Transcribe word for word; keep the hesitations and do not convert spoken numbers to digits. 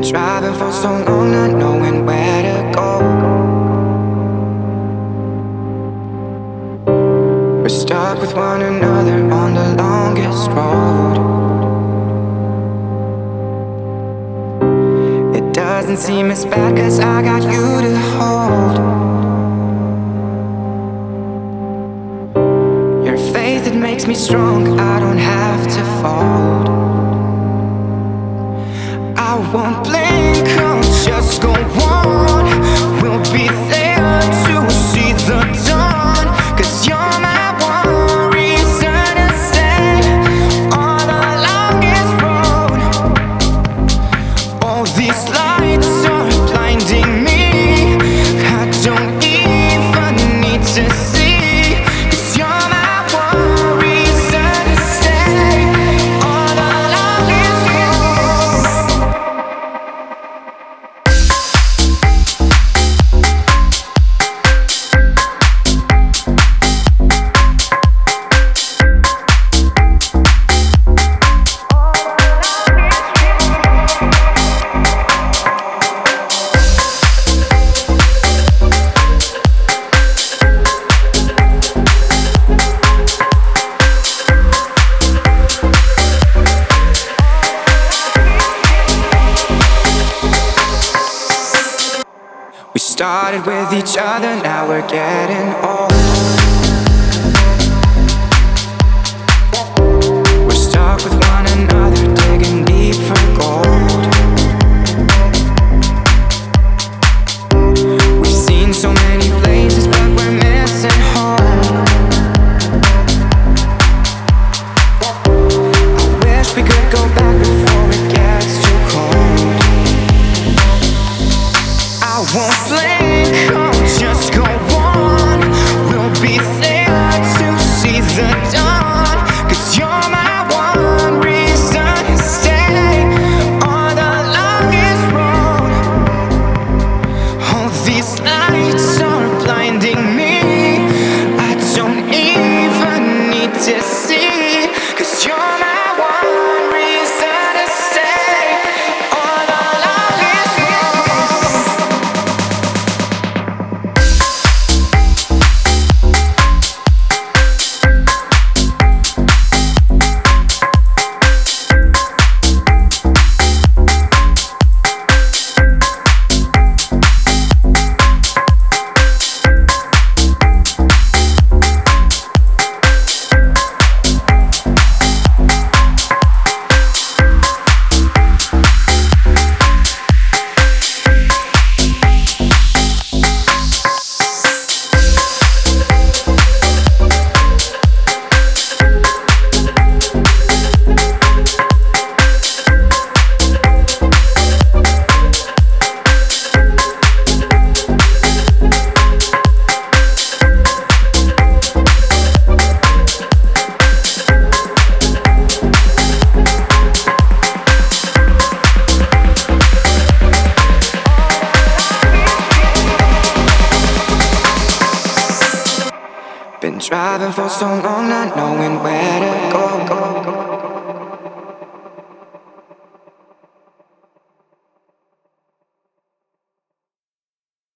Driving for so long, not knowing where to go. We're stuck with one another on the longest road. It doesn't seem as bad 'cause I got you to hold. Your faith, it makes me strong, I don't have to fold. I won't blink, I'll just go on. We'll be there to see the dawn, 'cause you're my one reason to stay on the longest road. All these lights are blinding me, I don't even need to see, 'cause you're my one reason to stay on the longest road. We started with each other, now we're getting old. We're stuck with one another, digging deep for gold. We've seen so many places, but we're missing home. I wish we could go back before it gets too cold. I won't blink, I'll just go on. We'll be there to see the dawn, 'cause you're my one reason to stay on the longest road. All these lights are blinding me, I don't even need to see, 'cause you're my one reason to stay on the longest road. Been driving for so long, not knowing where to go.